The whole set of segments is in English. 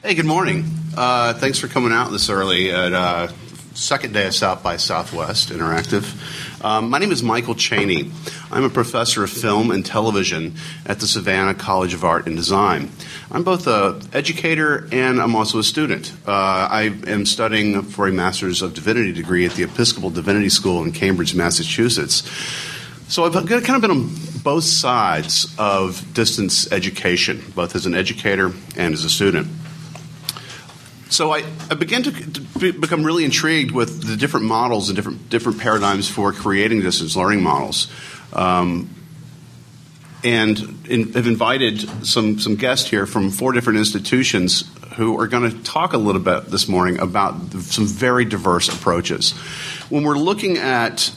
Hey, good morning. Thanks for coming out this early at second day of South by Southwest Interactive. My name is Michael Cheney. I'm a professor of film and television at the Savannah College of Art and Design. I'm both an educator and I'm also a student. I am studying for a Master's of Divinity degree at the Episcopal Divinity School in Cambridge, Massachusetts. So I've kind of been on both sides of distance education, both as an educator and as a student. So I began to become really intrigued with the different models and different paradigms for creating distance learning models, and have invited some guests here from 4 different institutions who are going to talk a little bit this morning about some very diverse approaches. When we're looking at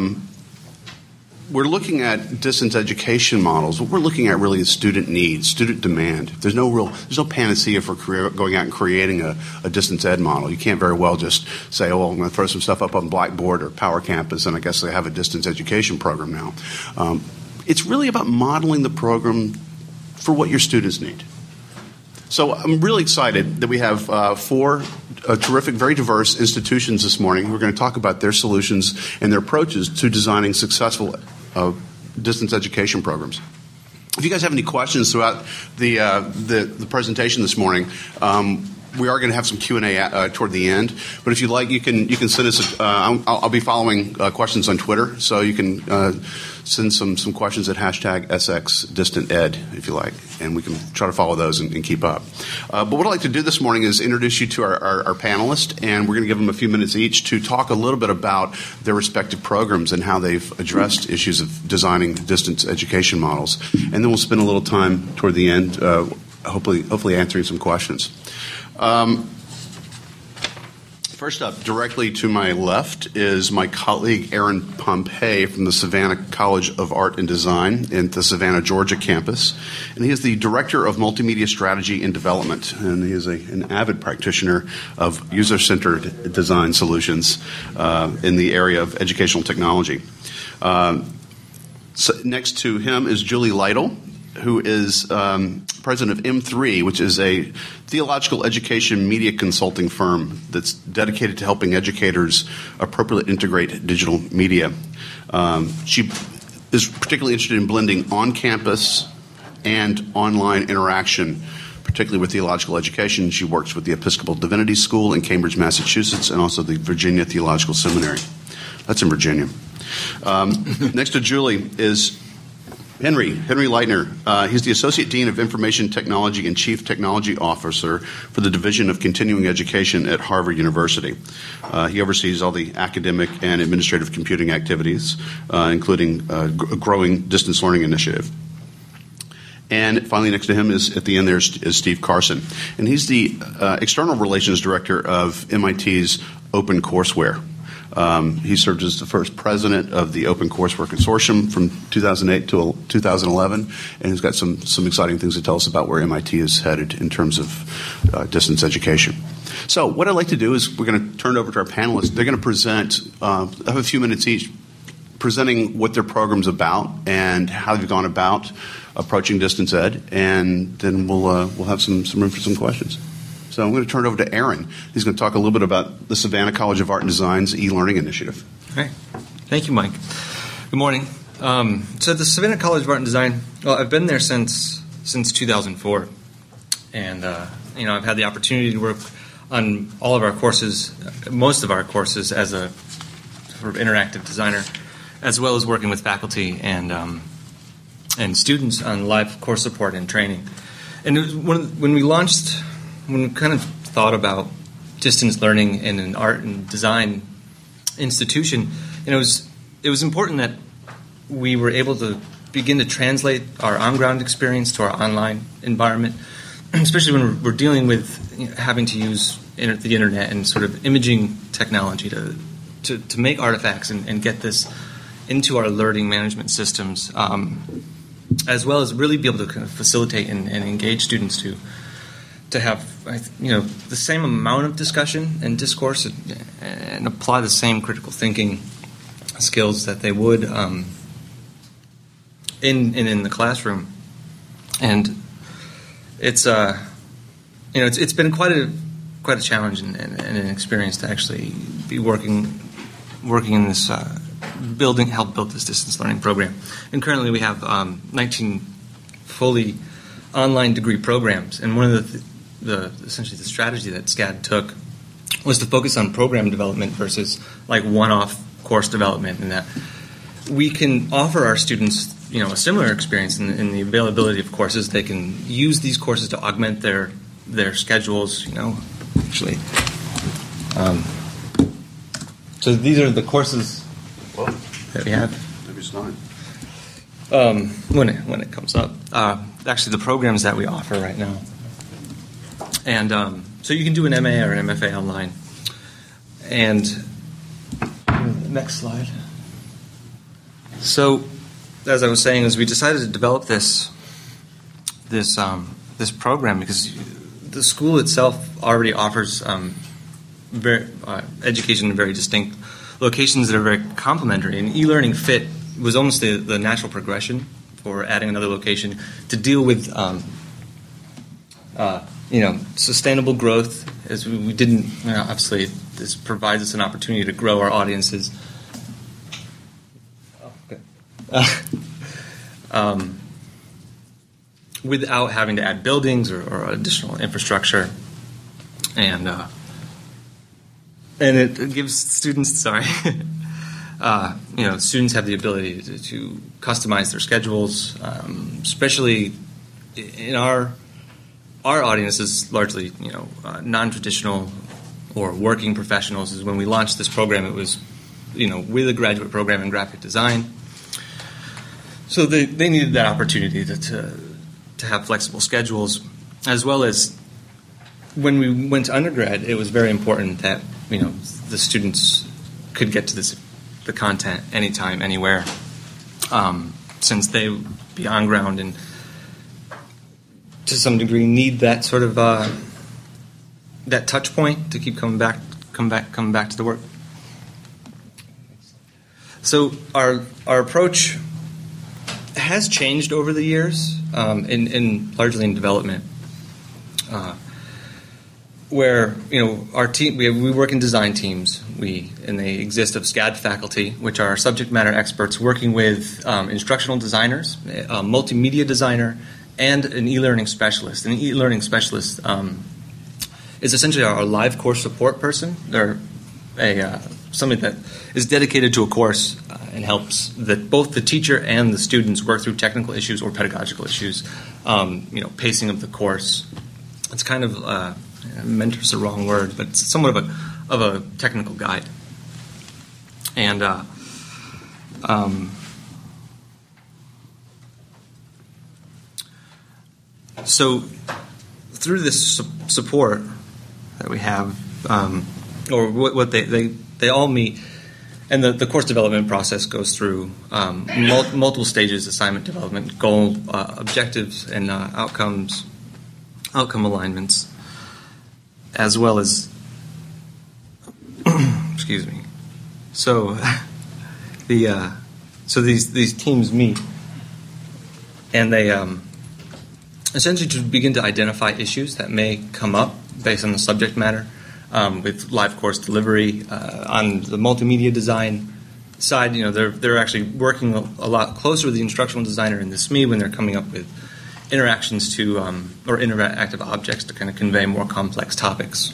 distance education models. What we're looking at really is student needs, student demand. There's no panacea for going out and creating a distance ed model. You can't very well just say, oh, well, I'm going to throw some stuff up on Blackboard or Power Campus, and I guess they have a distance education program now. It's really about modeling the program for what your students need. So I'm really excited that we have 4 terrific, very diverse institutions this morning who are going to talk about their solutions and their approaches to designing successful distance education programs. If you guys have any questions throughout the presentation this morning, we are going to have some Q&A toward the end. But if you'd like, you can send us. I'll be following questions on Twitter, so you can send some questions at #SXDistantEd if you like, and we can try to follow those and keep up. But what I'd like to do this morning is introduce you to our panelists, and we're going to give them a few minutes each to talk a little bit about their respective programs and how they've addressed issues of designing distance education models. And then we'll spend a little time toward the end, hopefully answering some questions. First up, directly to my left is my colleague Aaron Pompey from the Savannah College of Art and Design in the Savannah, Georgia campus. And he is the Director of Multimedia Strategy and Development. And he is an avid practitioner of user-centered design solutions in the area of educational technology. So next to him is Julie Lytle, who is president of M3, which is a theological education media consulting firm that's dedicated to helping educators appropriately integrate digital media. She is particularly interested in blending on-campus and online interaction, particularly with theological education. She works with the Episcopal Divinity School in Cambridge, Massachusetts, and also the Virginia Theological Seminary. That's in Virginia. Next to Julie is Henry Leitner. He's the Associate Dean of Information Technology and Chief Technology Officer for the Division of Continuing Education at Harvard University. He oversees all the academic and administrative computing activities, including a growing distance learning initiative. And finally, next to him at the end there is Steve Carson. And he's the External Relations Director of MIT's OpenCourseware. He served as the first president of the OpenCourseware Consortium from 2008 to 2011, and he's got some exciting things to tell us about where MIT is headed in terms of distance education. So what I'd like to do is we're going to turn it over to our panelists. They're going to present, have a few minutes each, presenting what their program's about and how they've gone about approaching distance ed, and then we'll have some room for some questions. So I'm going to turn it over to Aaron. He's going to talk a little bit about the Savannah College of Art and Design's e-learning initiative. Okay. Thank you, Mike. Good morning. So the Savannah College of Art and Design, well, I've been there since 2004. And, I've had the opportunity to work on all of our courses, most of our courses as a sort of interactive designer, as well as working with faculty and students on live course support and training. And when we kind of thought about distance learning in an art and design institution, and it was important that we were able to begin to translate our on-ground experience to our online environment, especially when we're dealing with having to use the internet and sort of imaging technology to make artifacts and get this into our learning management systems, as well as really be able to kind of facilitate and engage students to have the same amount of discussion and discourse and apply the same critical thinking skills that they would in the classroom. And it's it's been quite a challenge and an experience to actually be working in this help build this distance learning program. And currently we have 19 fully online degree programs. And one of essentially the strategy that SCAD took was to focus on program development versus like one-off course development, and that we can offer our students a similar experience in the availability of courses. They can use these courses to augment their schedules. Actually, so these are the courses that we have. Maybe it's not. When it comes up, actually the programs that we offer right now, and so you can do an MA or an MFA online. And next slide. So, as I was saying, we decided to develop this program because the school itself already offers education in very distinct locations that are very complementary. And e-learning fit was almost the natural progression for adding another location to deal with sustainable growth. As we didn't, obviously, this provides us an opportunity to grow our audiences. Without having to add buildings or additional infrastructure, and it gives students. Students have the ability to customize their schedules, especially in our audience is largely non-traditional or working professionals. Is when we launched this program, it was with a graduate program in graphic design. So they needed that opportunity to have flexible schedules, as well as when we went to undergrad, it was very important that the students could get to the content anytime, anywhere, since they would be on ground and to some degree need that sort of that touch point to keep coming back to the work. So our approach has changed over the years, largely in development, where our team we work in design teams. And they exist of SCAD faculty, which are subject matter experts working with instructional designers, a multimedia designer, and an e-learning specialist. An e-learning specialist is essentially our live course support person. They're somebody that is dedicated to a course and helps both the teacher and the students work through technical issues or pedagogical issues, pacing of the course. It's kind of mentor's the wrong word, but it's somewhat of a technical guide. And so through this support that we have, or what they all meet, and the course development process goes through multiple stages: assignment development, goal, objectives, and outcome alignments, as well as excuse me. So these teams meet, and they essentially to begin to identify issues that may come up based on the subject matter. With live course delivery on the multimedia design side, they're actually working a lot closer with the instructional designer in the SME when they're coming up with interactions to or interactive objects to kind of convey more complex topics,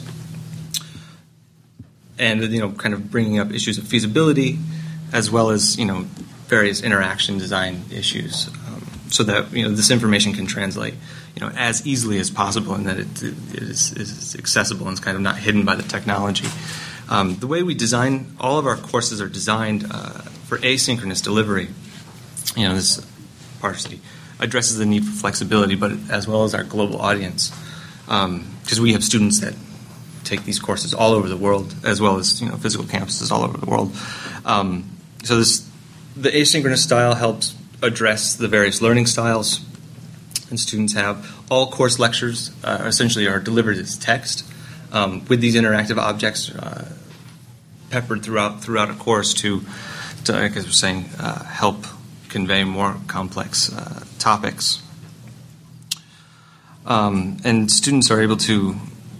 and kind of bringing up issues of feasibility as well as various interaction design issues, so that this information can translate as easily as possible, and that it is accessible and it's kind of not hidden by the technology. The way we design all of our courses are designed for asynchronous delivery. This partially addresses the need for flexibility, but as well as our global audience, because we have students that take these courses all over the world, as well as physical campuses all over the world. So the asynchronous style helps address the various learning styles. And students have all course lectures essentially are delivered as text with these interactive objects peppered throughout a course to like I was saying, help convey more complex topics. And students are able to,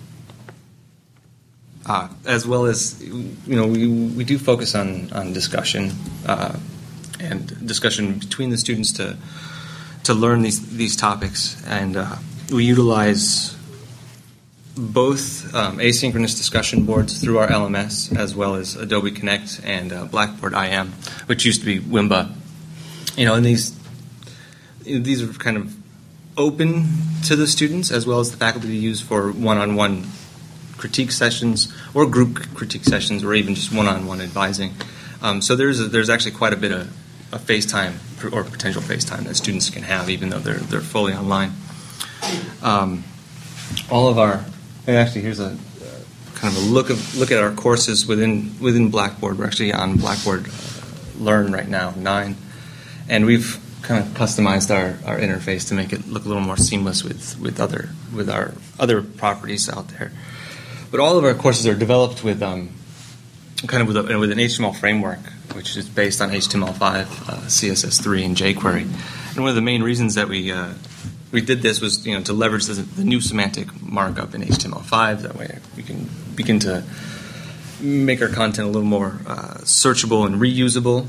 as well as, we do focus on discussion and discussion between the students to learn these topics. And we utilize both asynchronous discussion boards through our LMS, as well as Adobe Connect and Blackboard IM, which used to be Wimba. And these are kind of open to the students as well as the faculty to use for one-on-one critique sessions or group critique sessions, or even just one-on-one advising. So there's actually quite a bit of FaceTime or potential FaceTime that students can have, even though they're fully online. All of our, and actually here's a kind of a look at our courses within Blackboard. We're actually on Blackboard Learn right now, 9, and we've kind of customized our interface to make it look a little more seamless with our other properties out there. But all of our courses are developed with kind of with an HTML framework, which is based on HTML5, CSS3, and jQuery. And one of the main reasons that we did this was to leverage the new semantic markup in HTML5. That way we can begin to make our content a little more searchable and reusable.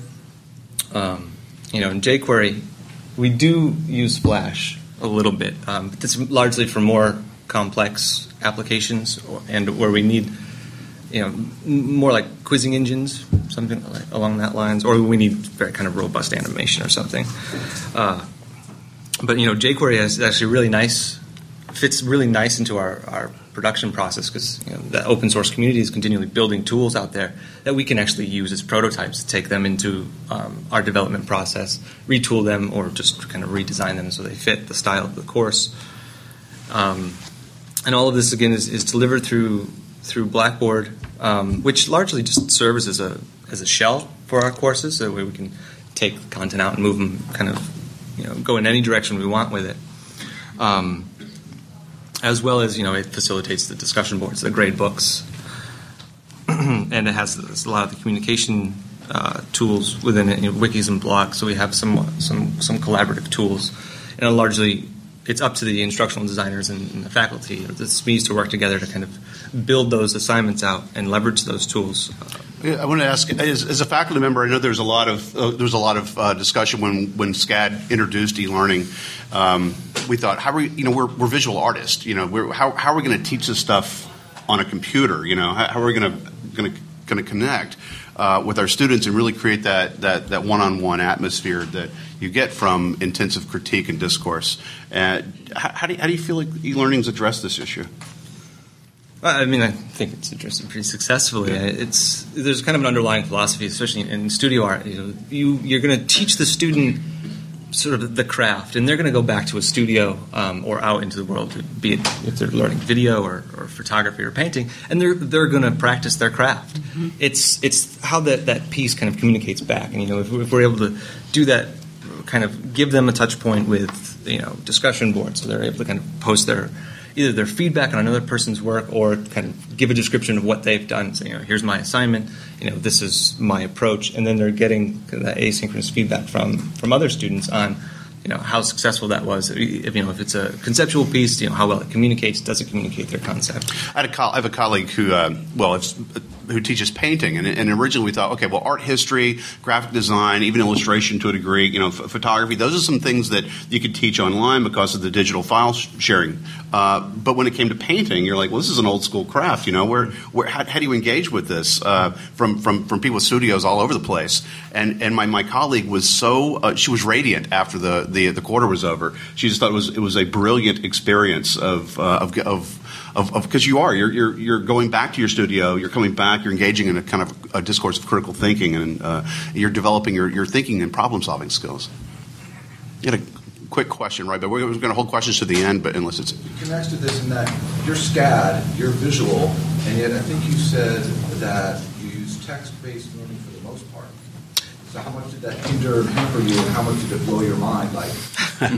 In jQuery, we do use Flash a little bit, but that's largely for more complex applications and where we need, more like quizzing engines, something along that lines, or we need very kind of robust animation or something. But jQuery is actually really nice, fits really nice into our production process, because the open source community is continually building tools out there that we can actually use as prototypes to take them into our development process, retool them, or just kind of redesign them so they fit the style of the course. And all of this again is delivered through Blackboard, which largely just serves as a shell for our courses, so that way we can take the content out and move them kind of go in any direction we want with it. As well as, it facilitates the discussion boards, the grade books, and it has a lot of the communication tools within it, wikis and blogs. So we have some collaborative tools, and largely it's up to the instructional designers and the faculty, the SMEs, to work together to kind of build those assignments out and leverage those tools. I want to ask, as a faculty member, I know there's a lot of discussion when SCAD introduced e-learning. We thought, how are we? We're visual artists. How are we going to teach this stuff on a computer? How are we going to connect with our students and really create that one-on-one atmosphere that you get from intensive critique and discourse? How do you feel like e-learning's addressed this issue? I think it's addressed pretty successfully. There's kind of an underlying philosophy, especially in studio art. You're going to teach the student sort of the craft, and they're going to go back to a studio or out into the world, be it if they're learning video or photography or painting, and they're going to practice their craft. Mm-hmm. It's how that piece kind of communicates back, and if we're able to do that, kind of give them a touch point with discussion boards, so they're able to kind of post either their feedback on another person's work, or kind of give a description of what they've done. So, here's my assignment, this is my approach, and then they're getting that asynchronous feedback from other students on, how successful that was. If it's a conceptual piece, how well it communicates, does it communicate their concept? I have a colleague who teaches painting, and originally we thought, okay, well, art history, graphic design, even illustration to a degree, photography, those are some things that you could teach online because of the digital file sharing. But when it came to painting, you're like, well, this is an old school craft. How do you engage with this from people with studios all over the place? And my colleague was she was radiant after the quarter was over. She just thought it was a brilliant experience of because you're going back to your studio, you're coming back, you're engaging in a kind of a discourse of critical thinking, and you're developing your thinking and problem solving skills. You had a quick question, right? But we're going to hold questions to the end, but unless it's... It connects to this in that you're SCAD, you're visual, and yet I think you said that you use text-based learning for the most part. So how much did that hinder and hamper you, and how much did it blow your mind?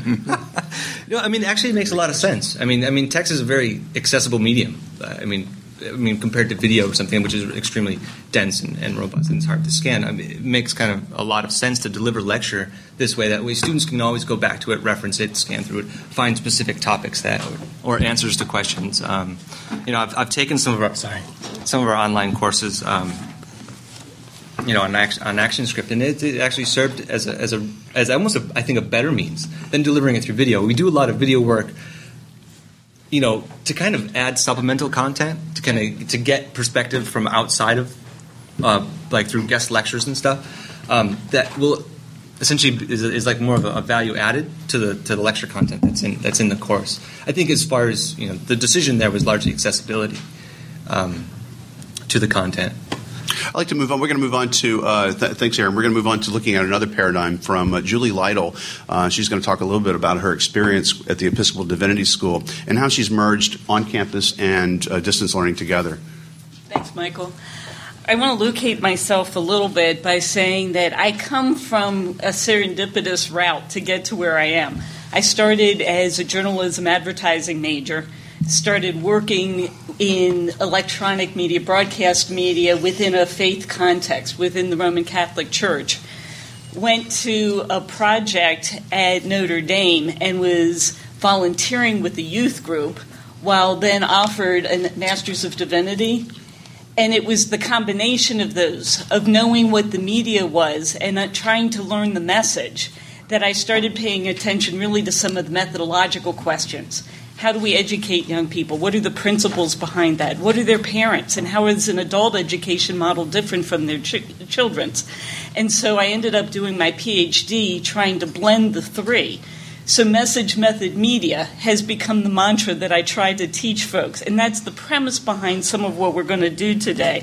Actually it makes a lot of sense. Text is a very accessible medium. compared to video or something, which is extremely dense and robust and it's hard to scan, it makes kind of a lot of sense to deliver lecture this way. That way students can always go back to it, reference it, scan through it, find specific topics or answers to questions. I've taken some of our online courses, on ActionScript, and it actually served as almost a better means than delivering it through video. We do a lot of video work, to kind of add supplemental content, to get perspective from outside of, like through guest lectures and stuff, that will essentially is like more of a value added to the lecture content that's in the course. I think as far as the decision there was largely accessibility to the content. I'd like to move on. We're going to move on to, thanks, Aaron. We're going to move on to looking at another paradigm from Julie Lytle. She's going to talk a little bit about her experience at the Episcopal Divinity School and how she's merged on campus and distance learning together. Thanks, Michael. I want to locate myself a little bit by saying that I come from a serendipitous route to get to where I am. I started as a journalism advertising major, started working in electronic media, broadcast media within a faith context, within the Roman Catholic Church. Went to a project at Notre Dame and was volunteering with the youth group while then offered a Master's of Divinity. And it was the combination of those, of knowing what the media was and trying to learn the message, that I started paying attention really to some of the methodological questions. How do we educate young people? What are the principles behind that? What are their parents? And how is an adult education model different from their children's? And so I ended up doing my PhD trying to blend the three. So message, method, media has become the mantra that I try to teach folks. And that's the premise behind some of what we're going to do today.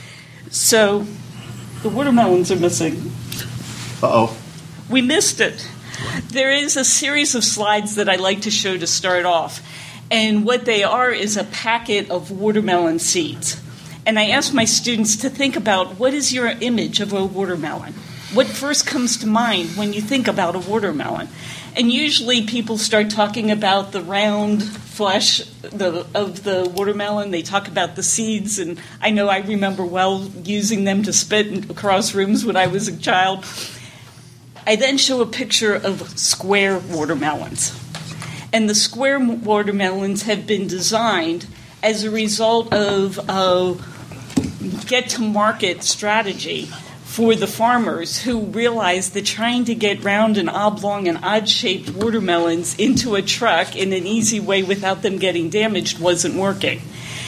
So the watermelons are missing. Uh-oh. We missed it. There is a series of slides that I like to show to start off. And what they are is a packet of watermelon seeds. And I ask my students to think about, what is your image of a watermelon? What first comes to mind when you think about a watermelon? And usually people start talking about the round flesh of the watermelon. They talk about the seeds. And I know I remember well using them to spit across rooms when I was a child. I then show a picture of square watermelons. And the square watermelons have been designed as a result of a get-to-market strategy for the farmers who realized that trying to get round and oblong and odd-shaped watermelons into a truck in an easy way without them getting damaged wasn't working.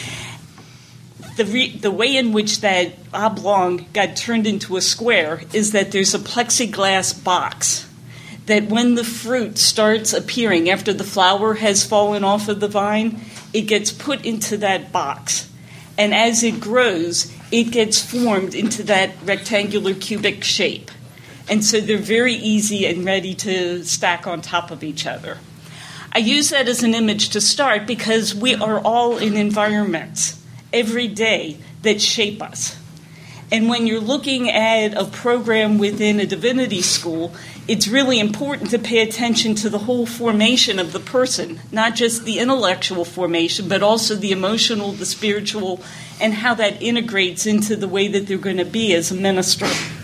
The way in which that oblong got turned into a square is that there's a plexiglass box that when the fruit starts appearing after the flower has fallen off of the vine, it gets put into that box. And as it grows, it gets formed into that rectangular cubic shape. And so they're very easy and ready to stack on top of each other. I use that as an image to start because we are all in environments every day that shape us. And when you're looking at a program within a divinity school, it's really important to pay attention to the whole formation of the person, not just the intellectual formation, but also the emotional, the spiritual, and how that integrates into the way that they're going to be as a minister.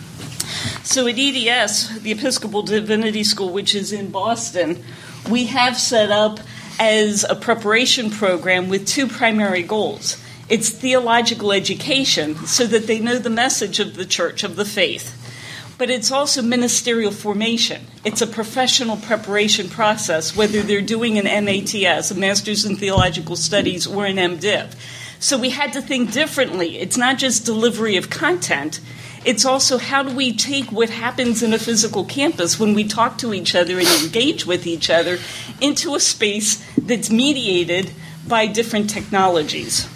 So at EDS, the Episcopal Divinity School, which is in Boston, we have set up as a preparation program with two primary goals. It's theological education so that they know the message of the church, of the faith. But it's also ministerial formation. It's a professional preparation process, whether they're doing an MATS, a Master's in Theological Studies, or an MDiv. So we had to think differently. It's not just delivery of content. It's also how do we take what happens in a physical campus when we talk to each other and engage with each other into a space that's mediated by different technologies.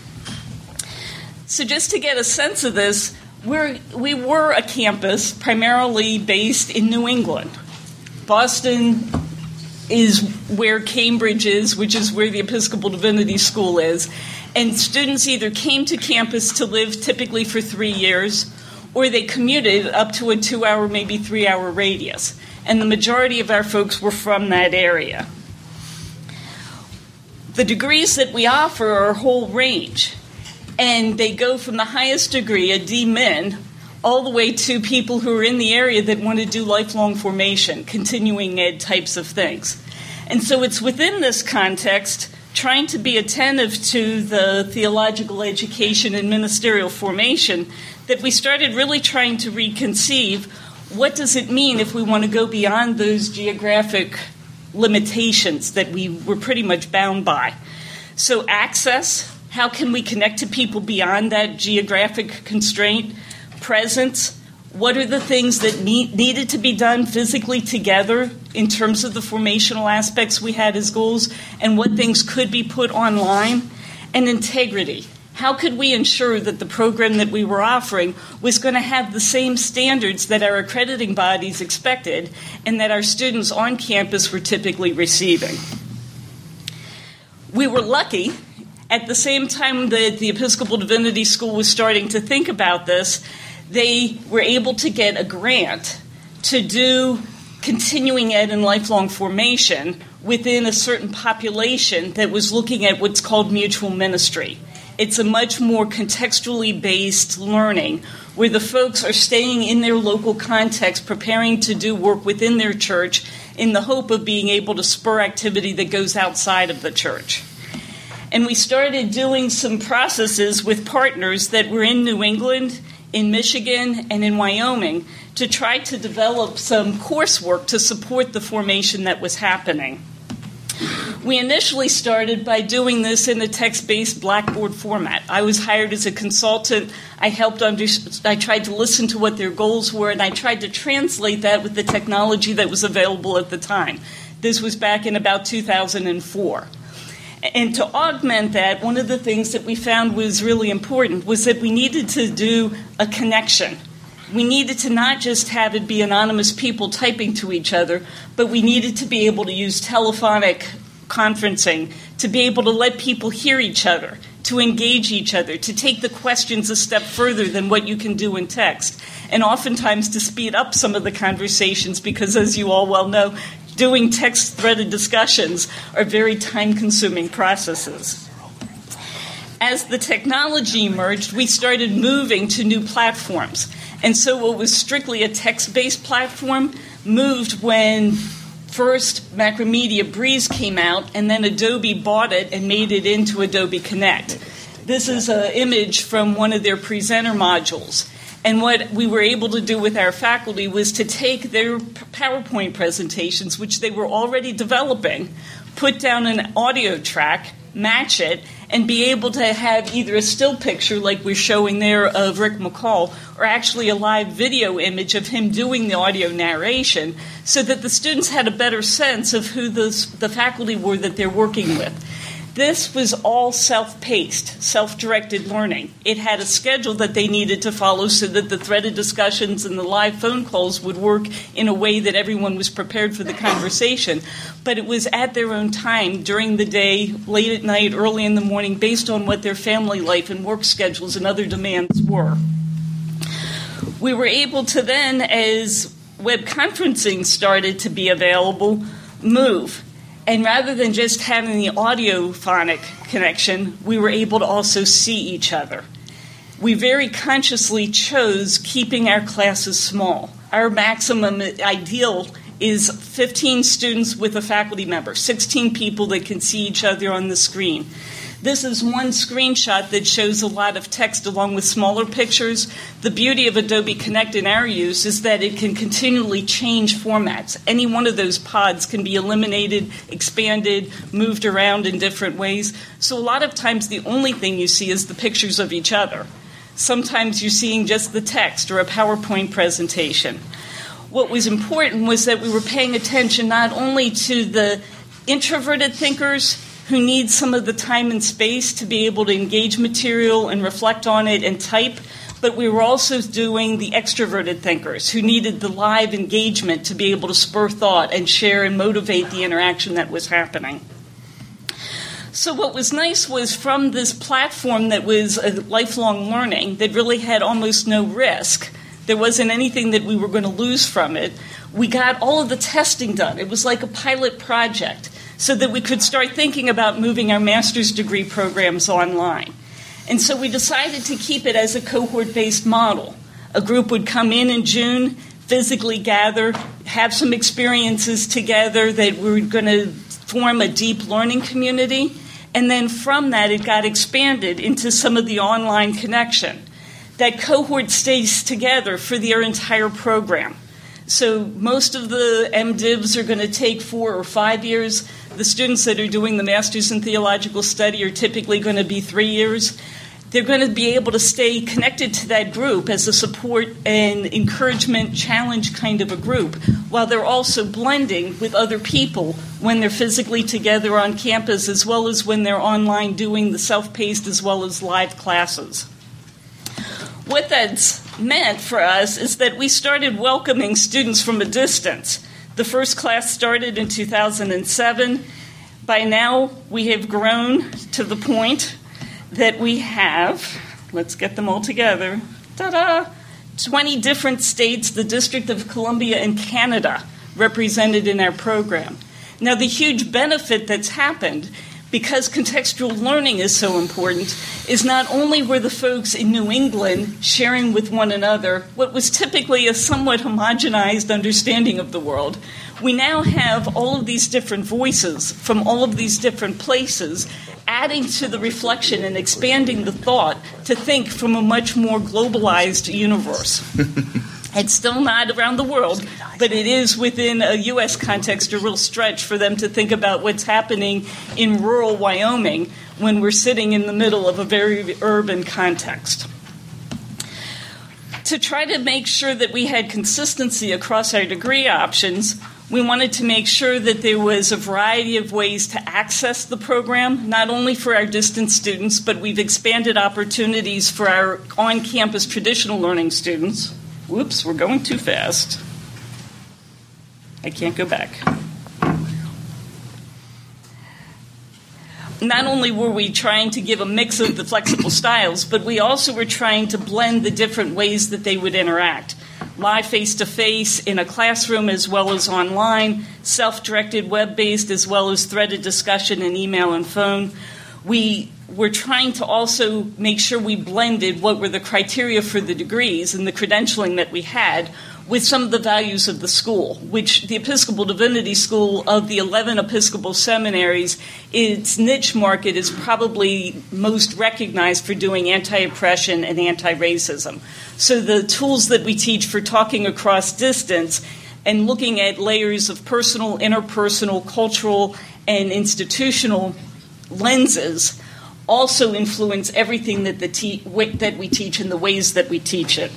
So just to get a sense of this, we were a campus primarily based in New England. Boston is where Cambridge is, which is where the Episcopal Divinity School is. And students either came to campus to live typically for 3 years, or they commuted up to a 2-hour, maybe 3-hour radius. And the majority of our folks were from that area. The degrees that we offer are a whole range. And they go from the highest degree, a D-min, all the way to people who are in the area that want to do lifelong formation, continuing ed types of things. And so it's within this context, trying to be attentive to the theological education and ministerial formation, that we started really trying to reconceive what does it mean if we want to go beyond those geographic limitations that we were pretty much bound by. So access, how can we connect to people beyond that geographic constraint? Presence, what are the things that needed to be done physically together in terms of the formational aspects we had as goals, and what things could be put online? And integrity. How could we ensure that the program that we were offering was going to have the same standards that our accrediting bodies expected and that our students on campus were typically receiving? We were lucky. At the same time that the Episcopal Divinity School was starting to think about this, they were able to get a grant to do continuing ed and lifelong formation within a certain population that was looking at what's called mutual ministry. It's a much more contextually based learning where the folks are staying in their local context, preparing to do work within their church in the hope of being able to spur activity that goes outside of the church. And we started doing some processes with partners that were in New England, in Michigan, and in Wyoming to try to develop some coursework to support the formation that was happening. We initially started by doing this in a text-based Blackboard format. I was hired as a consultant. I tried to listen to what their goals were, and I tried to translate that with the technology that was available at the time. This was back in about 2004. And to augment that, one of the things that we found was really important was that we needed to do a connection. We needed to not just have it be anonymous people typing to each other, but we needed to be able to use telephonic conferencing, to be able to let people hear each other, to engage each other, to take the questions a step further than what you can do in text, and oftentimes to speed up some of the conversations because, as you all well know, doing text-threaded discussions are very time-consuming processes. As the technology emerged, we started moving to new platforms. And so what was strictly a text-based platform moved when first Macromedia Breeze came out, and then Adobe bought it and made it into Adobe Connect. This is an image from one of their presenter modules. And what we were able to do with our faculty was to take their PowerPoint presentations, which they were already developing, put down an audio track, match it, and be able to have either a still picture like we're showing there of Rick McCall, or actually a live video image of him doing the audio narration, so that the students had a better sense of who the faculty were that they're working with. This was all self-paced, self-directed learning. It had a schedule that they needed to follow so that the threaded discussions and the live phone calls would work in a way that everyone was prepared for the conversation. But it was at their own time, during the day, late at night, early in the morning, based on what their family life and work schedules and other demands were. We were able to then, as web conferencing started to be available, move. And rather than just having the audiophonic connection, we were able to also see each other. We very consciously chose keeping our classes small. Our maximum ideal is 15 students with a faculty member, 16 people that can see each other on the screen. This is one screenshot that shows a lot of text along with smaller pictures. The beauty of Adobe Connect in our use is that it can continually change formats. Any one of those pods can be eliminated, expanded, moved around in different ways. So a lot of times the only thing you see is the pictures of each other. Sometimes you're seeing just the text or a PowerPoint presentation. What was important was that we were paying attention not only to the introverted thinkers who need some of the time and space to be able to engage material and reflect on it and type, but we were also doing the extroverted thinkers who needed the live engagement to be able to spur thought and share and motivate the interaction that was happening. So what was nice was from this platform that was a lifelong learning that really had almost no risk, there wasn't anything that we were going to lose from it, we got all of the testing done. It was like a pilot project, so that we could start thinking about moving our master's degree programs online. And so we decided to keep it as a cohort-based model. A group would come in June, physically gather, have some experiences together that we were going to form a deep learning community. And then from that, it got expanded into some of the online connection. That cohort stays together for their entire program. So most of the MDivs are going to take 4 or 5 years. The students that are doing the Masters in Theological Study are typically going to be 3 years. They're going to be able to stay connected to that group as a support and encouragement challenge kind of a group, while they're also blending with other people when they're physically together on campus, as well as when they're online doing the self-paced as well as live classes. What that's meant for us is that we started welcoming students from a distance. The first class started in 2007. By now, we have grown to the point that we have, let's get them all together, 20 different states, the District of Columbia, and Canada represented in our program. Now, the huge benefit that's happened, because contextual learning is so important, is not only were the folks in New England sharing with one another what was typically a somewhat homogenized understanding of the world, we now have all of these different voices from all of these different places adding to the reflection and expanding the thought to think from a much more globalized universe. It's still not around the world, but it is within a U.S. context a real stretch for them to think about what's happening in rural Wyoming when we're sitting in the middle of a very urban context. To try to make sure that we had consistency across our degree options, we wanted to make sure that there was a variety of ways to access the program, not only for our distance students, but we've expanded opportunities for our on-campus traditional learning students. Whoops, we're going too fast. I can't go back. Not only were we trying to give a mix of the flexible styles, but we also were trying to blend the different ways that they would interact. Live face-to-face in a classroom as well as online, self-directed web-based as well as threaded discussion in email and phone. We were trying to also make sure we blended what were the criteria for the degrees and the credentialing that we had with some of the values of the school, which the Episcopal Divinity School of the 11 Episcopal seminaries, its niche market is probably most recognized for doing anti-oppression and anti-racism. So the tools that we teach for talking across distance and looking at layers of personal, interpersonal, cultural, and institutional lenses also influence everything that we teach and the ways that we teach it.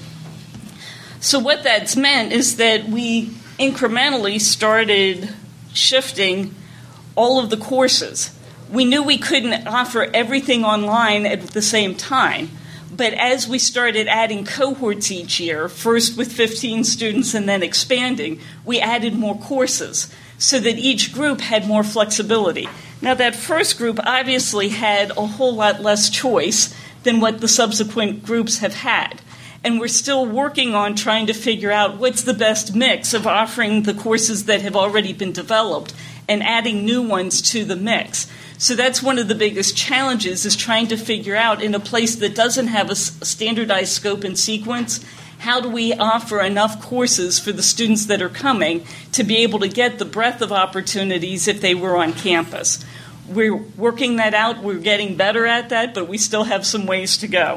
So what that's meant is that we incrementally started shifting all of the courses. We knew we couldn't offer everything online at the same time, but as we started adding cohorts each year, first with 15 students and then expanding, we added more courses so that each group had more flexibility. Now, that first group obviously had a whole lot less choice than what the subsequent groups have had. And we're still working on trying to figure out what's the best mix of offering the courses that have already been developed and adding new ones to the mix. So that's one of the biggest challenges, is trying to figure out, in a place that doesn't have a standardized scope and sequence, how do we offer enough courses for the students that are coming to be able to get the breadth of opportunities if they were on campus. We're working that out. We're getting better at that, but we still have some ways to go.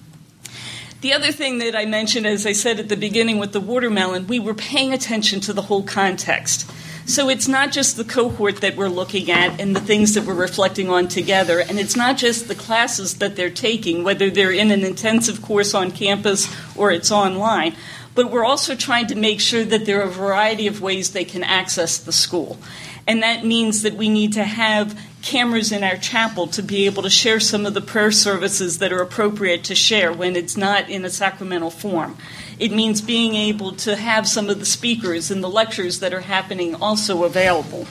The other thing that I mentioned, as I said at the beginning with the watermelon, we were paying attention to the whole context. So it's not just the cohort that we're looking at and the things that we're reflecting on together, and it's not just the classes that they're taking, whether they're in an intensive course on campus or it's online, but we're also trying to make sure that there are a variety of ways they can access the school. And that means that we need to have cameras in our chapel to be able to share some of the prayer services that are appropriate to share when it's not in a sacramental form. It means being able to have some of the speakers and the lectures that are happening also available.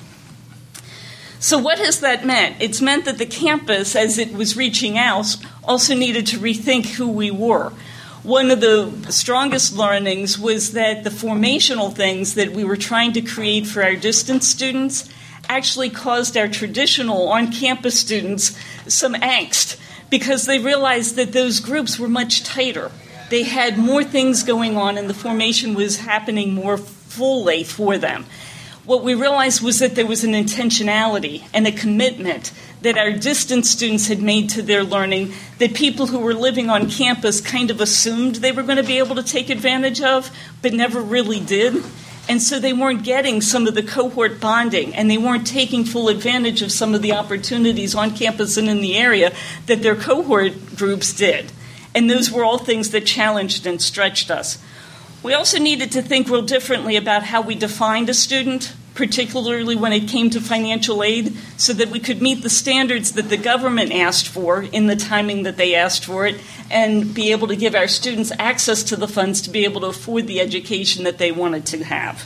So what has that meant? It's meant that the campus, as it was reaching out, also needed to rethink who we were. One of the strongest learnings was that the formational things that we were trying to create for our distance students actually caused our traditional on-campus students some angst, because they realized that those groups were much tighter. They had more things going on, and the formation was happening more fully for them. What we realized was that there was an intentionality and a commitment that our distance students had made to their learning that people who were living on campus kind of assumed they were going to be able to take advantage of, but never really did. And so they weren't getting some of the cohort bonding, and they weren't taking full advantage of some of the opportunities on campus and in the area that their cohort groups did. And those were all things that challenged and stretched us. We also needed to think real differently about how we defined a student, particularly when it came to financial aid, so that we could meet the standards that the government asked for in the timing that they asked for it, and be able to give our students access to the funds to be able to afford the education that they wanted to have.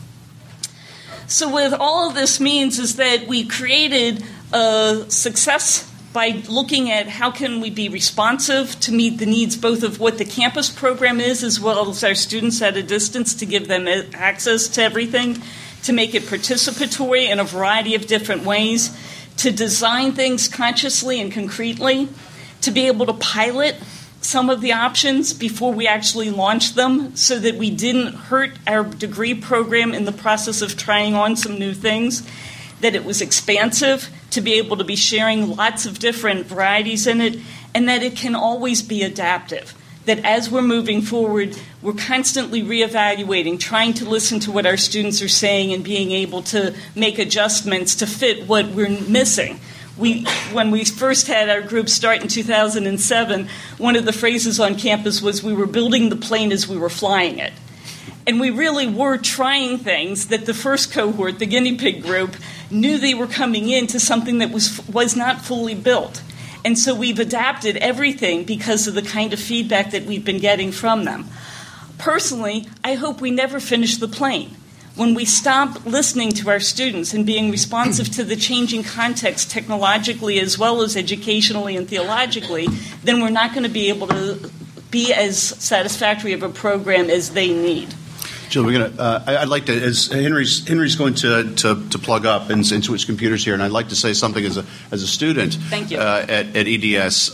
So what all of this means is that we created a success by looking at how can we be responsive to meet the needs both of what the campus program is as well as our students at a distance, to give them access to everything, to make it participatory in a variety of different ways, to design things consciously and concretely, to be able to pilot some of the options before we actually launched them so that we didn't hurt our degree program in the process of trying on some new things, that it was expansive, to be able to be sharing lots of different varieties in it, and that it can always be adaptive. That as we're moving forward, we're constantly reevaluating, trying to listen to what our students are saying and being able to make adjustments to fit what we're missing. When we first had our group start in 2007, one of the phrases on campus was we were building the plane as we were flying it. And we really were trying things that the first cohort, the guinea pig group, knew they were coming into something that was not fully built. And so we've adapted everything because of the kind of feedback that we've been getting from them. Personally, I hope we never finish the plane. When we stop listening to our students and being responsive to the changing context technologically as well as educationally and theologically, then we're not going to be able to be as satisfactory of a program as they need. Jill, we're gonna. I'd like to, as Henry's going to plug up and into his computers here, and I'd like to say something as a student. Thank you. At EDS.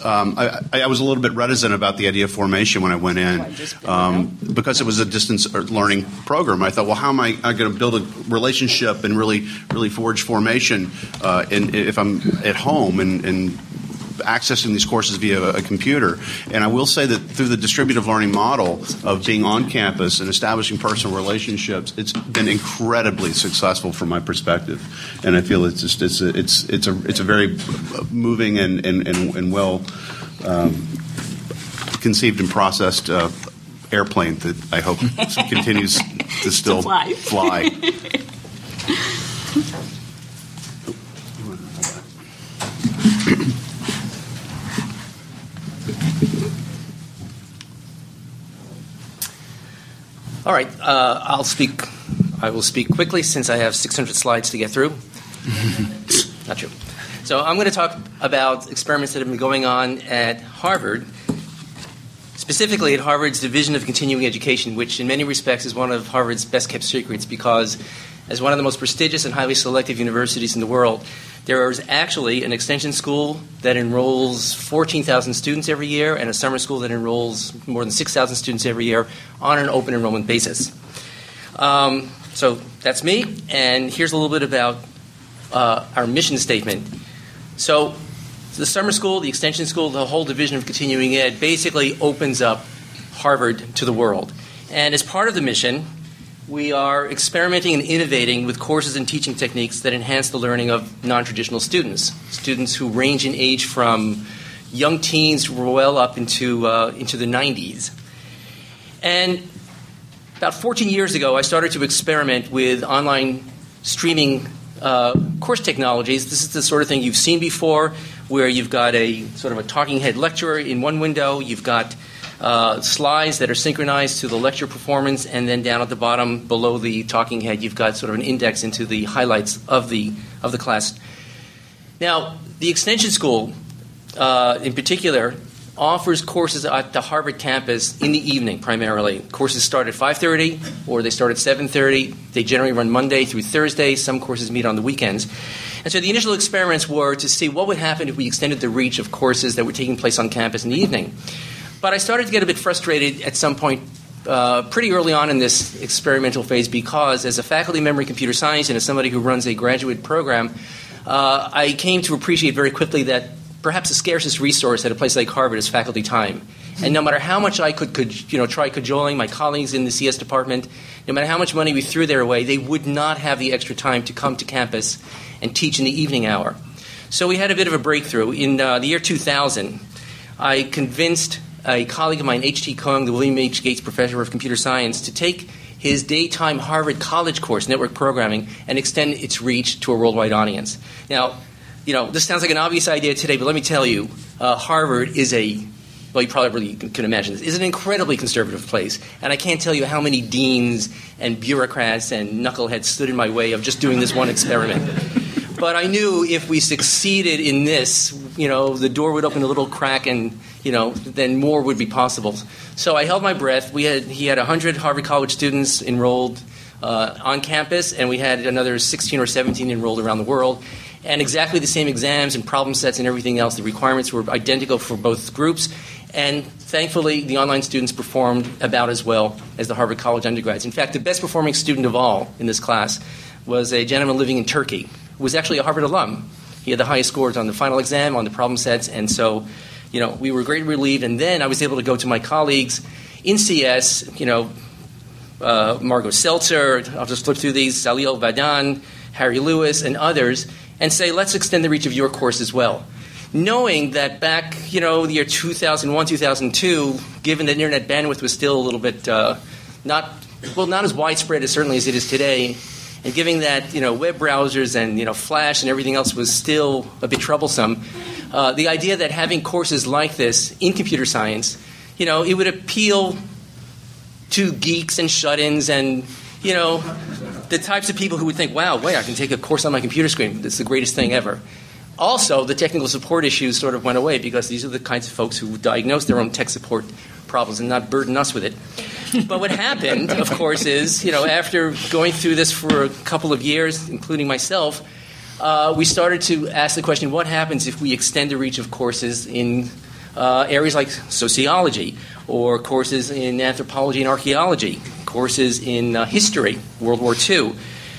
I was a little bit reticent about the idea of formation when I went in, because it was a distance learning program. I thought, well, how am I going to build a relationship and really forge formation if I'm at home and accessing these courses via a computer? And I will say that through the distributive learning model of being on campus and establishing personal relationships, it's been incredibly successful from my perspective. And I feel it's a very moving and well conceived and processed airplane that I hope continues to still fly. All right, I will speak quickly since I have 600 slides to get through. Not true. So I'm going to talk about experiments that have been going on at Harvard, specifically at Harvard's Division of Continuing Education, which in many respects is one of Harvard's best-kept secrets because as one of the most prestigious and highly selective universities in the world, there is actually an extension school that enrolls 14,000 students every year and a summer school that enrolls more than 6,000 students every year on an open enrollment basis. So that's me, and here's a little bit about our mission statement. So the summer school, the extension school, the whole division of continuing ed basically opens up Harvard to the world. And as part of the mission, we are experimenting and innovating with courses and teaching techniques that enhance the learning of non-traditional students who range in age from young teens well up into the 90s. And about 14 years ago, I started to experiment with online streaming course technologies. This is the sort of thing you've seen before, where you've got a sort of a talking head lecturer in one window, you've got slides that are synchronized to the lecture performance, and then down at the bottom below the talking head, you've got sort of an index into the highlights of the class. Now, the extension school, in particular, offers courses at the Harvard campus in the evening primarily. Courses start at 5:30 or they start at 7:30. They generally run Monday through Thursday. Some courses meet on the weekends. And so the initial experiments were to see what would happen if we extended the reach of courses that were taking place on campus in the evening. But I started to get a bit frustrated at some point pretty early on in this experimental phase because as a faculty member in computer science and as somebody who runs a graduate program, I came to appreciate very quickly that perhaps the scarcest resource at a place like Harvard is faculty time. And no matter how much I could try cajoling my colleagues in the CS department, no matter how much money we threw their way, they would not have the extra time to come to campus and teach in the evening hour. So we had a bit of a breakthrough. In the year 2000, I convinced a colleague of mine, H.T. Kung, the William H. Gates Professor of Computer Science, to take his daytime Harvard College course, Network Programming, and extend its reach to a worldwide audience. Now, this sounds like an obvious idea today, but let me tell you, Harvard is well, you probably can imagine this, is an incredibly conservative place. And I can't tell you how many deans and bureaucrats and knuckleheads stood in my way of just doing this one experiment. But I knew if we succeeded in this, the door would open a little crack and, then more would be possible. So I held my breath. He had 100 Harvard College students enrolled on campus, and we had another 16 or 17 enrolled around the world. And exactly the same exams and problem sets and everything else. The requirements were identical for both groups. And thankfully, the online students performed about as well as the Harvard College undergrads. In fact, the best performing student of all in this class was a gentleman living in Turkey who was actually a Harvard alum. He had the highest scores on the final exam, on the problem sets, and so, we were greatly relieved. And then I was able to go to my colleagues in CS, Margot Seltzer, I'll just flip through these, Salil Vadan, Harry Lewis, and others, and say, let's extend the reach of your course as well. Knowing that back, the year 2001, 2002, given that internet bandwidth was still a little bit not as widespread as certainly as it is today, and given that, web browsers and, Flash and everything else was still a bit troublesome, the idea that having courses like this in computer science, it would appeal to geeks and shut-ins and, the types of people who would think, wow, wait, I can take a course on my computer screen. It's the greatest thing ever. Also, the technical support issues sort of went away because these are the kinds of folks who diagnose their own tech support problems and not burden us with it. But what happened, of course, is, after going through this for a couple of years, including myself, we started to ask the question, what happens if we extend the reach of courses in areas like sociology or courses in anthropology and archaeology, courses in history, World War II,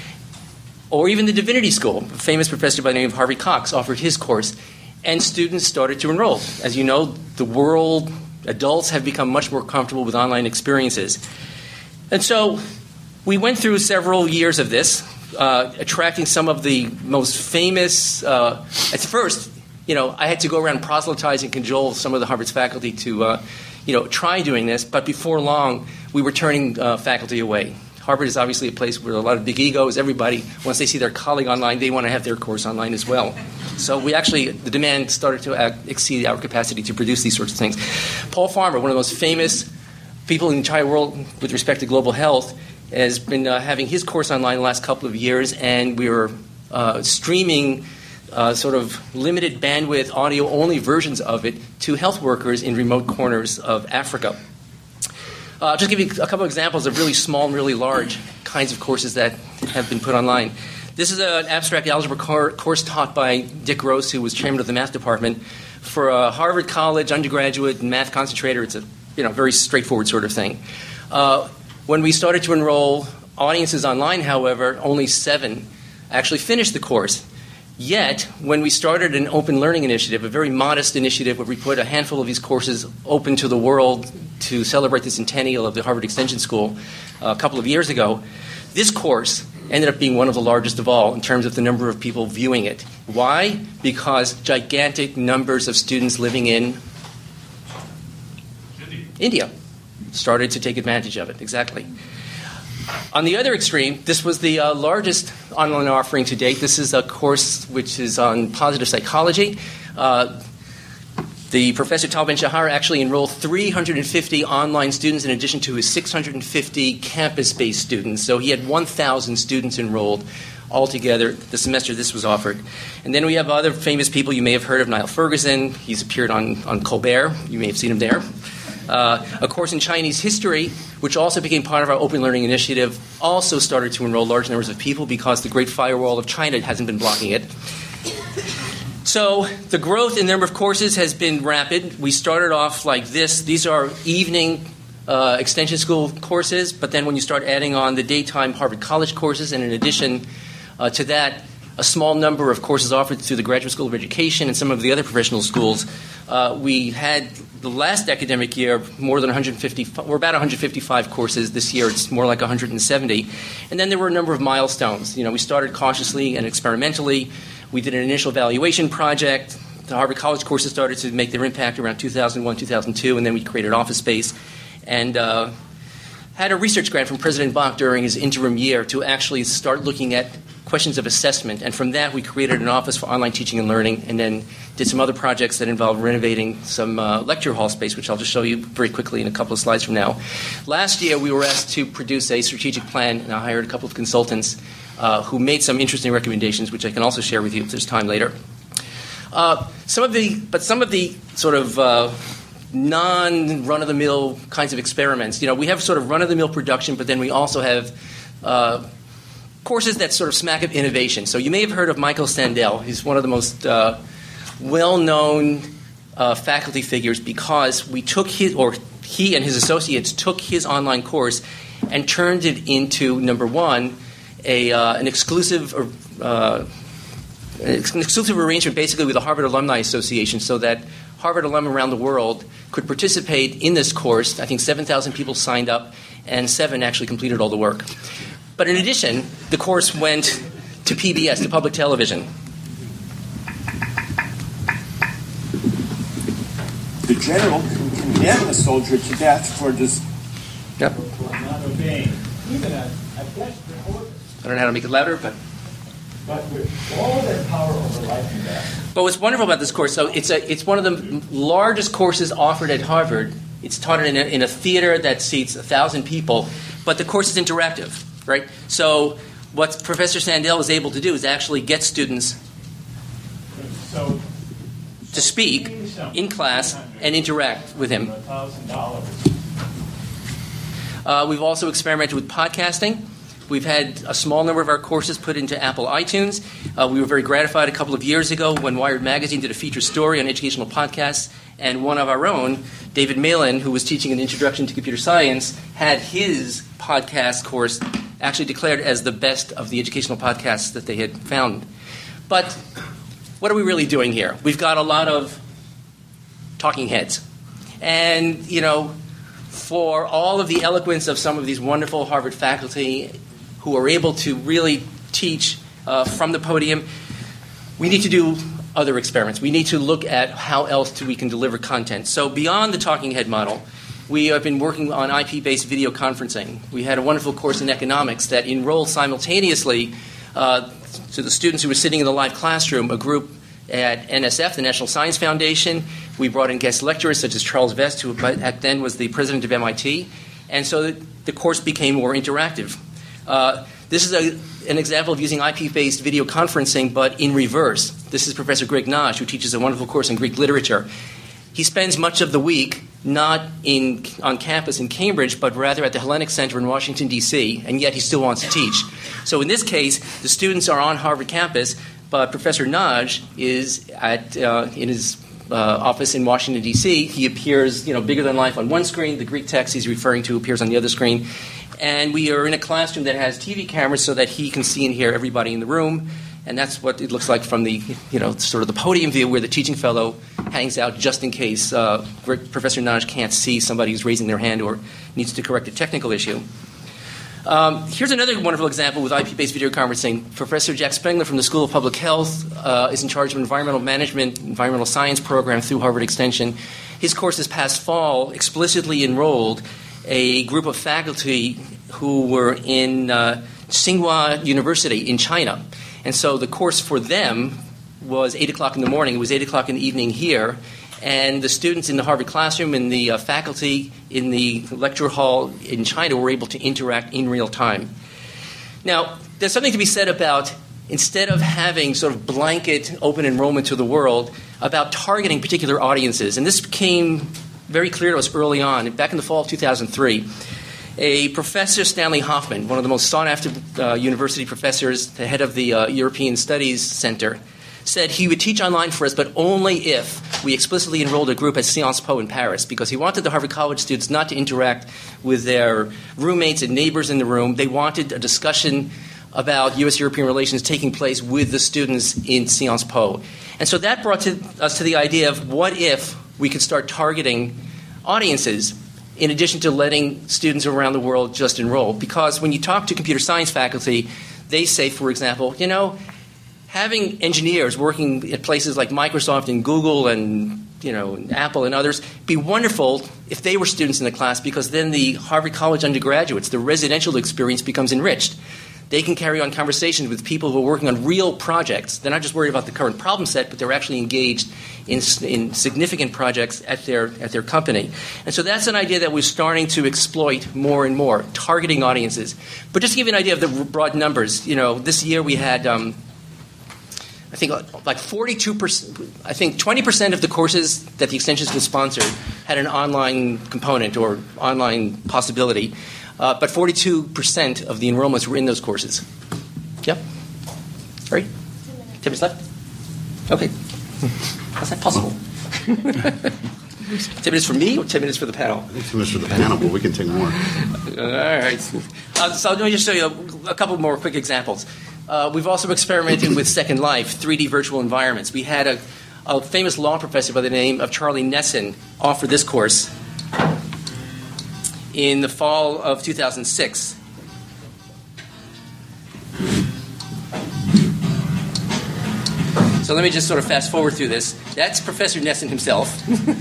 or even the Divinity School. A famous professor by the name of Harvey Cox offered his course, and students started to enroll. As you know, adults have become much more comfortable with online experiences. And so we went through several years of this, attracting some of the most famous, at first, I had to go around proselytize and cajole some of the Harvard's faculty to, try doing this, but before long, we were turning faculty away. Harvard is obviously a place where a lot of big egos. Everybody, once they see their colleague online, they want to have their course online as well. So the demand started to exceed our capacity to produce these sorts of things. Paul Farmer, one of the most famous people in the entire world with respect to global health, has been having his course online the last couple of years, and we were streaming sort of limited bandwidth, audio-only versions of it to health workers in remote corners of Africa. I'll just give you a couple of examples of really small and really large kinds of courses that have been put online. This is an abstract algebra course taught by Dick Gross, who was chairman of the math department, for a Harvard College undergraduate math concentrator. It's a very straightforward sort of thing. When we started to enroll audiences online, however, only 7 actually finished the course. Yet, when we started an open learning initiative, a very modest initiative where we put a handful of these courses open to the world to celebrate the centennial of the Harvard Extension School a couple of years ago, this course ended up being one of the largest of all in terms of the number of people viewing it. Why? Because gigantic numbers of students living in India started to take advantage of it. Exactly. On the other extreme, this was the largest online offering to date. This is a course which is on positive psychology. The Professor Tal Ben-Shahar actually enrolled 350 online students in addition to his 650 campus-based students. So he had 1,000 students enrolled altogether the semester this was offered. And then we have other famous people you may have heard of. Niall Ferguson. He's appeared on Colbert. You may have seen him there. A course in Chinese history, which also became part of our Open Learning Initiative, also started to enroll large numbers of people because the Great Firewall of China hasn't been blocking it. So the growth in the number of courses has been rapid. We started off like this. These are evening extension school courses, but then when you start adding on the daytime Harvard College courses, and in addition to that, a small number of courses offered through the Graduate School of Education and some of the other professional schools, we had the last academic year more than 150. We're about 155 courses. This year it's more like 170. And then there were a number of milestones. We started cautiously and experimentally. We did an initial evaluation project. The Harvard College courses started to make their impact around 2001, 2002, and then we created Office Space and had a research grant from President Bach during his interim year to actually start looking at questions of assessment. And from that, we created an office for online teaching and learning, and then did some other projects that involved renovating some lecture hall space, which I'll just show you very quickly in a couple of slides from now. Last year, we were asked to produce a strategic plan, and I hired a couple of consultants who made some interesting recommendations, which I can also share with you if there's time later. Some of the sort of non-run-of-the-mill kinds of experiments. We have sort of run-of-the-mill production, but then we also have courses that sort of smack of innovation. So you may have heard of Michael Sandel. He's one of the most well-known faculty figures because he and his associates took his online course and turned it into, number one, an exclusive arrangement basically with the Harvard Alumni Association so that Harvard alum around the world could participate in this course. I think 7,000 people signed up, and 7 actually completed all the work. But in addition, the course went to PBS, to public television. The general can condemn a soldier to death for just not obeying. Even a desperate order. I don't know how to make it louder, but with all their power over life and death. But what's wonderful about this course, so it's one of the largest courses offered at Harvard. It's taught in a theater that seats 1,000 people, but the course is interactive, right? So what Professor Sandel was able to do is actually get students to speak in class and interact with him. We've also experimented with podcasting. We've had a small number of our courses put into Apple iTunes. We were very gratified a couple of years ago when Wired Magazine did a feature story on educational podcasts, and one of our own, David Malin, who was teaching an introduction to computer science, had his podcast course actually declared as the best of the educational podcasts that they had found. But what are we really doing here? We've got a lot of talking heads. And, for all of the eloquence of some of these wonderful Harvard faculty who are able to really teach from the podium, we need to do other experiments. We need to look at how else we can deliver content. So beyond the talking head model, we have been working on IP-based video conferencing. We had a wonderful course in economics that enrolled simultaneously to the students who were sitting in the live classroom, a group at NSF, the National Science Foundation. We brought in guest lecturers such as Charles Vest, who back then was the president of MIT. And so the course became more interactive. This is an example of using IP-based video conferencing, but in reverse. This is Professor Greg Nagy, who teaches a wonderful course in Greek literature. He spends much of the week not on campus in Cambridge, but rather at the Hellenic Center in Washington, D.C., and yet he still wants to teach. So in this case, the students are on Harvard campus, but Professor Nagy is in his office in Washington, D.C. He appears, bigger than life on one screen. The Greek text he's referring to appears on the other screen. And we are in a classroom that has TV cameras so that he can see and hear everybody in the room. And that's what it looks like from the, sort of the podium view where the teaching fellow hangs out just in case Professor Nagy can't see somebody who's raising their hand or needs to correct a technical issue. Here's another wonderful example with IP-based video conferencing. Professor Jack Spengler from the School of Public Health is in charge of environmental management, environmental science program through Harvard Extension. His course this past fall explicitly enrolled a group of faculty who were in Tsinghua University in China. And so the course for them was 8 o'clock in the morning. It was 8 o'clock in the evening here. And the students in the Harvard classroom and the faculty in the lecture hall in China were able to interact in real time. Now, there's something to be said about, instead of having sort of blanket open enrollment to the world, about targeting particular audiences. And this came very clear to us early on. Back in the fall of 2003, a professor, Stanley Hoffman, one of the most sought-after university professors, the head of the European Studies Center, said he would teach online for us, but only if we explicitly enrolled a group at Sciences Po in Paris, because he wanted the Harvard College students not to interact with their roommates and neighbors in the room. They wanted a discussion about U.S.-European relations taking place with the students in Sciences Po. And so that brought us to the idea of what if we could start targeting audiences in addition to letting students around the world just enroll. Because when you talk to computer science faculty, they say, for example, having engineers working at places like Microsoft and Google and Apple and others, be wonderful if they were students in the class, because then the Harvard College undergraduates, the residential experience becomes enriched. They can carry on conversations with people who are working on real projects. They're not just worried about the current problem set, but they're actually engaged in significant projects at their company. And so that's an idea that we're starting to exploit more and more, targeting audiences. But just to give you an idea of the broad numbers, this year we had I think like 42%, I think 20% of the courses that the extension school sponsored had an online component or online possibility, but 42% of the enrollments were in those courses. Yep. Right? 10 minutes left? Okay. How's that possible? 10 minutes for me or 10 minutes for the panel? I think 10 minutes for the panel, but we can take more. All right. So let me just show you a couple more quick examples. We've also experimented with Second Life, 3D virtual environments. We had a famous law professor by the name of Charlie Nesson offer this course in the fall of 2006. So let me just sort of fast forward through this. That's Professor Nesson himself.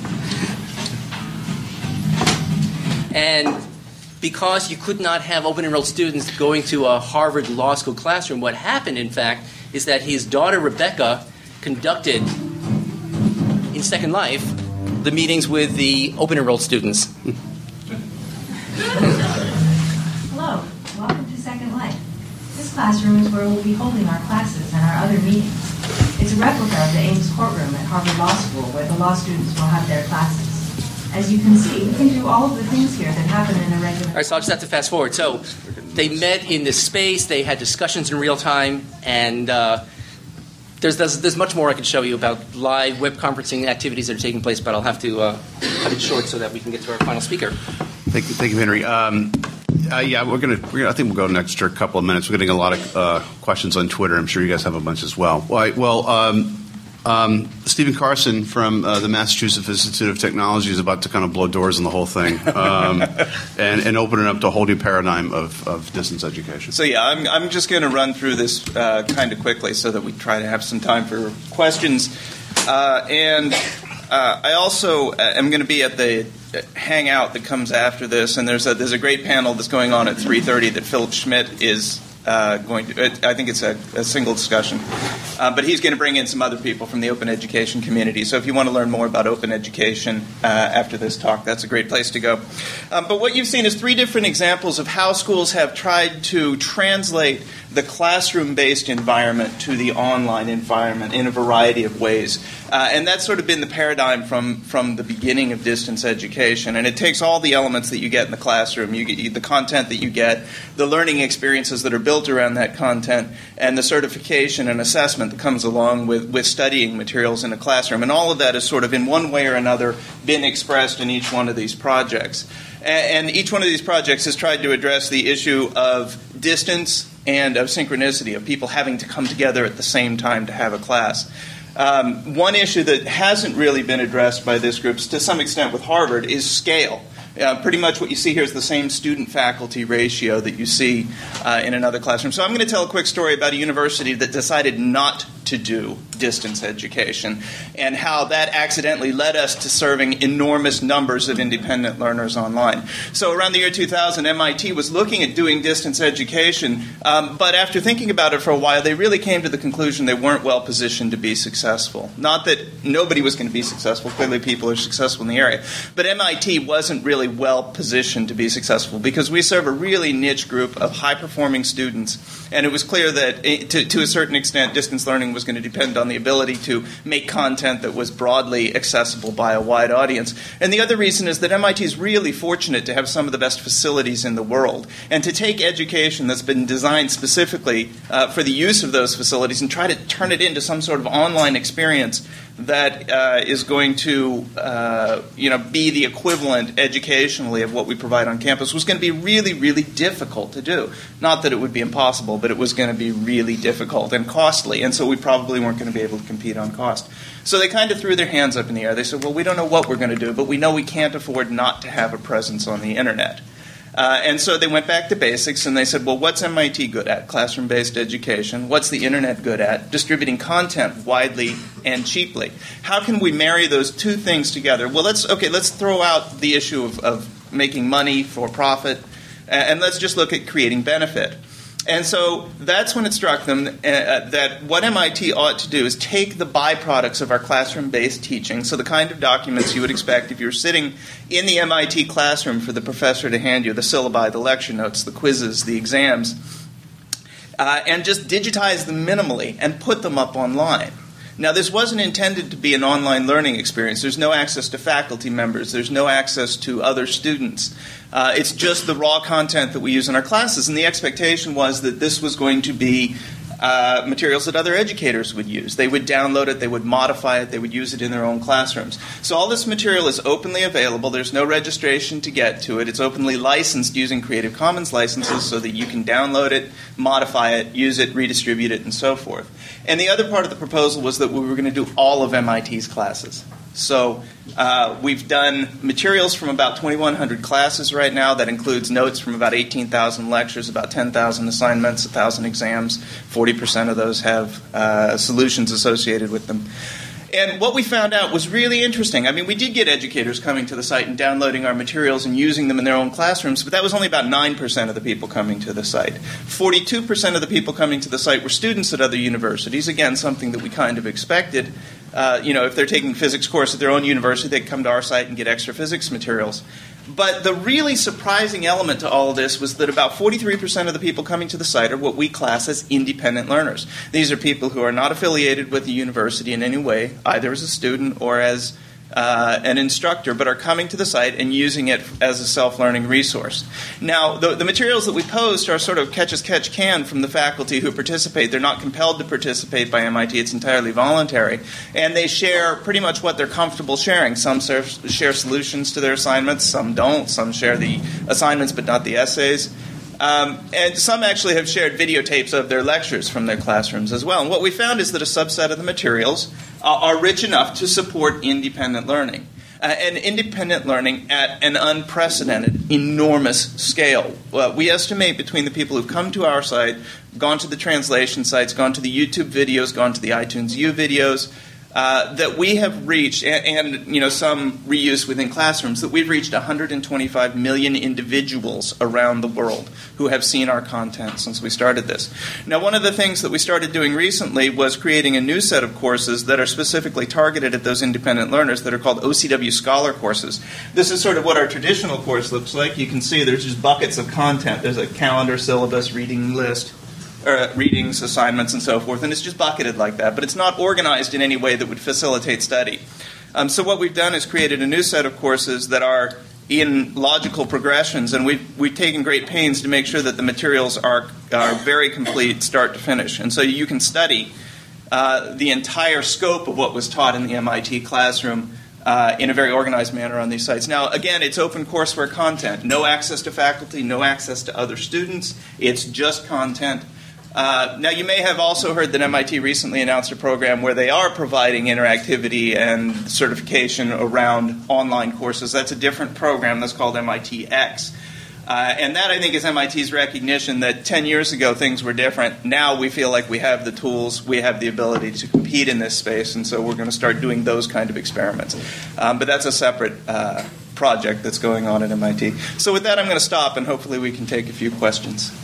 And because you could not have open-enrolled students going to a Harvard Law School classroom, what happened, in fact, is that his daughter, Rebecca, conducted, in Second Life, the meetings with the open-enrolled students. Hello. Welcome to Second Life. This classroom is where we'll be holding our classes and our other meetings. It's a replica of the Ames courtroom at Harvard Law School, where the law students will have their classes. As you can see, we can do all of the things here that happen in a regular... All right, so I'll just have to fast forward. So they met in this space, they had discussions in real time, and there's much more I could show you about live web conferencing activities that are taking place, but I'll have to cut it short so that we can get to our final speaker. Thank you, Henry. Yeah, I think we'll go next for a couple of minutes. We're getting a lot of questions on Twitter. I'm sure you guys have a bunch as well. Stephen Carson from the Massachusetts Institute of Technology is about to kind of blow doors on the whole thing and open it up to a whole new paradigm of distance education. So yeah, I'm just going to run through this kind of quickly so that we try to have some time for questions. I also am going to be at the hangout that comes after this, and there's a great panel that's going on at 3:30 that Philip Schmidt is going to. I think it's a single discussion, but he's going to bring in some other people from the open education community. So if you want to learn more about open education after this talk, that's a great place to go. But what you've seen is 3 different examples of how schools have tried to translate the classroom-based environment to the online environment in a variety of ways. And that's sort of been the paradigm from the beginning of distance education. And it takes all the elements that you get in the classroom, you get the content that you get, the learning experiences that are built around that content, and the certification and assessment that comes along with studying materials in a classroom. And all of that has sort of in one way or another been expressed in each one of these projects. And each one of these projects has tried to address the issue of distance and of synchronicity, of people having to come together at the same time to have a class. One issue that hasn't really been addressed by this group, to some extent with Harvard, is scale. Pretty much what you see here is the same student-faculty ratio that you see in another classroom. So I'm going to tell a quick story about a university that decided not to do distance education and how that accidentally led us to serving enormous numbers of independent learners online. So around the year 2000, MIT was looking at doing distance education, but after thinking about it for a while, they really came to the conclusion they weren't well positioned to be successful. Not that nobody was going to be successful. Clearly people are successful in the area. But MIT wasn't really well positioned to be successful because we serve a really niche group of high-performing students, and it was clear that to a certain extent distance learning was was going to depend on the ability to make content that was broadly accessible by a wide audience. And the other reason is that MIT is really fortunate to have some of the best facilities in the world, and to take education that's been designed specifically for the use of those facilities and try to turn it into some sort of online experience that is going to be the equivalent educationally of what we provide on campus was going to be really, really difficult to do. Not that it would be impossible, but it was going to be really difficult and costly, and so we probably weren't going to be able to compete on cost. So they kind of threw their hands up in the air. They said, well, we don't know what we're going to do, but we know we can't afford not to have a presence on the Internet. And so they went back to basics, and they said, well, what's MIT good at? Classroom-based education. What's the Internet good at? Distributing content widely and cheaply. How can we marry those two things together? Well, let's throw out the issue of making money for profit, and let's just look at creating benefit. And so that's when it struck them that what MIT ought to do is take the byproducts of our classroom-based teaching, so the kind of documents you would expect if you were sitting in the MIT classroom for the professor to hand you the syllabi, the lecture notes, the quizzes, the exams, and just digitize them minimally and put them up online. Now, this wasn't intended to be an online learning experience. There's no access to faculty members. There's no access to other students. It's just the raw content that we use in our classes. And the expectation was that this was going to be materials that other educators would use. They would download it. They would modify it. They would use it in their own classrooms. So all this material is openly available. There's no registration to get to it. It's openly licensed using Creative Commons licenses so that you can download it, modify it, use it, redistribute it, and so forth. And the other part of the proposal was that we were going to do all of MIT's classes. So we've done materials from about 2,100 classes right now. That includes notes from about 18,000 lectures, about 10,000 assignments, 1,000 exams. 40% of those have solutions associated with them. And what we found out was really interesting. I mean, we did get educators coming to the site and downloading our materials and using them in their own classrooms, but that was only about 9% of the people coming to the site. 42% of the people coming to the site were students at other universities, again, something that we kind of expected. If they're taking a physics course at their own university, they come to our site and get extra physics materials. But the really surprising element to all of this was that about 43% of the people coming to the site are what we class as independent learners. These are people who are not affiliated with the university in any way, either as a student or as an instructor, but are coming to the site and using it as a self-learning resource. Now, the materials that we post are sort of catch-as-catch-can from the faculty who participate. They're not compelled to participate by MIT. It's entirely voluntary. And they share pretty much what they're comfortable sharing. Some share solutions to their assignments. Some don't. Some share the assignments but not the essays. And some actually have shared videotapes of their lectures from their classrooms as well. And what we found is that a subset of the materials are rich enough to support independent learning. And independent learning at an unprecedented, enormous scale. We estimate between the people who've come to our site, gone to the translation sites, gone to the YouTube videos, gone to the iTunes U videos, that we have reached, and some reuse within classrooms, that we've reached 125 million individuals around the world who have seen our content since we started this. Now, one of the things that we started doing recently was creating a new set of courses that are specifically targeted at those independent learners that are called OCW Scholar courses. This is sort of what our traditional course looks like. You can see there's just buckets of content. There's a calendar, syllabus, reading list, readings, assignments, and so forth, and it's just bucketed like that, but it's not organized in any way that would facilitate study. So what we've done is created a new set of courses that are in logical progressions, and we've taken great pains to make sure that the materials are very complete start to finish. And so you can study the entire scope of what was taught in the MIT classroom in a very organized manner on these sites. Now, again, it's open courseware content. No access to faculty, no access to other students. It's just content. Now, you may have also heard that MIT recently announced a program where they are providing interactivity and certification around online courses. That's a different program that's called MIT-X. And that, I think, is MIT's recognition that 10 years ago things were different. Now we feel like we have the tools, we have the ability to compete in this space, and so we're going to start doing those kind of experiments. But that's a separate project that's going on at MIT. So with that, I'm going to stop, and hopefully we can take a few questions.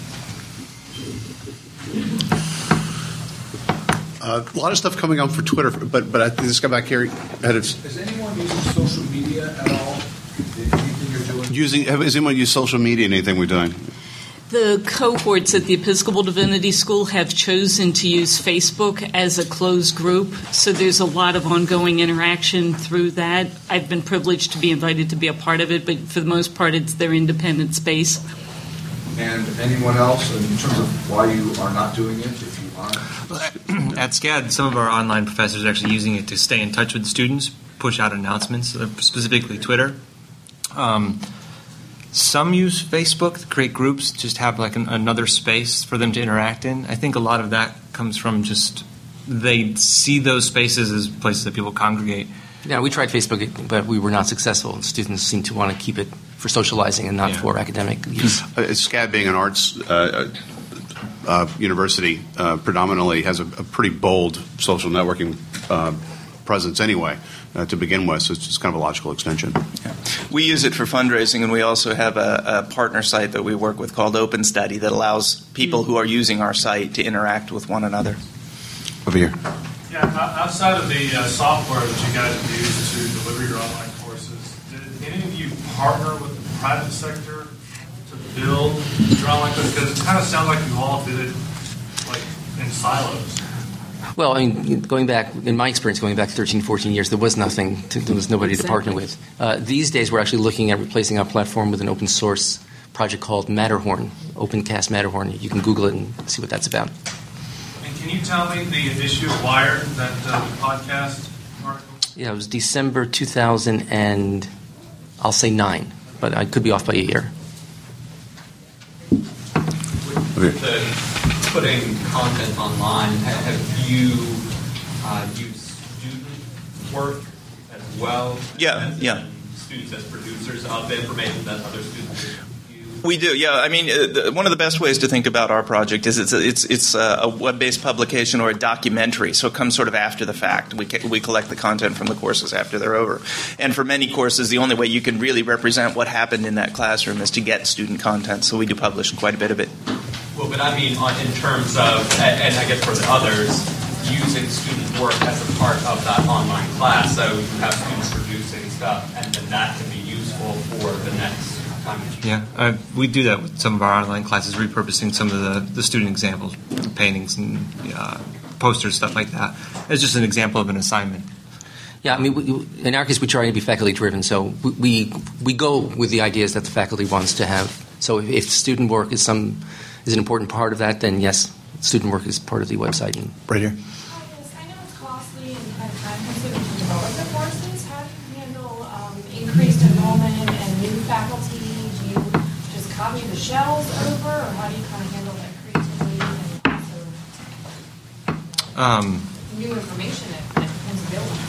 A lot of stuff coming out for Twitter, but I think this guy back here Is anyone using social media at all? Anything you're doing? Has anyone used social media in anything we're doing? The cohorts at the Episcopal Divinity School have chosen to use Facebook as a closed group, so there's a lot of ongoing interaction through that. I've been privileged to be invited to be a part of it, but for the most part, it's their independent space. And anyone else in terms of why you are not doing it, if you aren't? At SCAD, some of our online professors are actually using it to stay in touch with students, push out announcements, specifically Twitter. Some use Facebook to create groups, just have like another space for them to interact in. I think a lot of that comes from just they see those spaces as places that people congregate. Yeah, we tried Facebook, but we were not successful. Students seem to want to keep it for socializing and not for academic use. SCAD being an arts university predominantly has a pretty bold social networking presence anyway. To begin with, so it's just kind of a logical extension. Yeah. We use it for fundraising, and we also have a partner site that we work with called Open Study that allows people who are using our site to interact with one another. Over here. Yeah, outside of the software that you guys use to deliver your online courses, did any of you partner with the private sector to build your online courses? Because it kind of sounds like you all did it like in silos. Well, I mean, going back, in my experience, going back 13, 14 years, there was nothing, there was nobody to partner with. These days, we're actually looking at replacing our platform with an open source project called Matterhorn, OpenCast Matterhorn. You can Google it and see what that's about. And can you tell me the issue of Wired, that podcast article? Yeah, it was December 2000 and I'll say 9, but I could be off by a year. Putting content online, have you used student work as well? Yeah. Students as producers of the information that other students use? We do, yeah. I mean, one of the best ways to think about our project is it's a web-based publication or a documentary, so it comes sort of after the fact. We collect the content from the courses after they're over. And for many courses, the only way you can really represent what happened in that classroom is to get student content, so we do publish quite a bit of it. Well, but I mean, in terms of, and I guess for the others, using student work as a part of that online class, so you have students producing stuff, and then that can be useful for the next time. Yeah, we do that with some of our online classes, repurposing some of the student examples, paintings and posters, stuff like that. It's just an example of an assignment. Yeah, I mean, in our case, we try to be faculty-driven, so we go with the ideas that the faculty wants to have. So if student work is an important part of that, then yes, student work is part of the website. Right here. Yes, I know it's costly and kind of time-consuming to develop the courses. How do you handle increased enrollment and new faculty? Do you just copy the shells over, or how do you kind of handle that creativity and also new information that depends on building?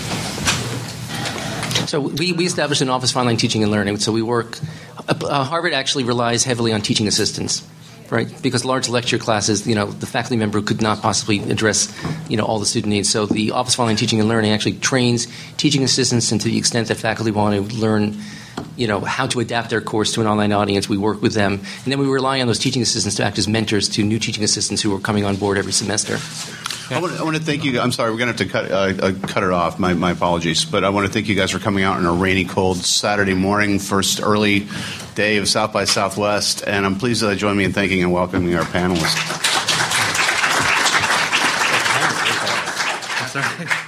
So we established an office for online teaching and learning. So we work. Harvard actually relies heavily on teaching assistants, right? Because large lecture classes, the faculty member could not possibly address, all the student needs. So the Office for Online Teaching and Learning actually trains teaching assistants, and to the extent that faculty want to learn, how to adapt their course to an online audience, we work with them. And then we rely on those teaching assistants to act as mentors to new teaching assistants who are coming on board every semester. I want to thank you. I'm sorry, we're going to have to cut it off. My apologies. But I want to thank you guys for coming out on a rainy, cold Saturday morning, first early day of South by Southwest. And I'm pleased that you join me in thanking and welcoming our panelists. Sorry.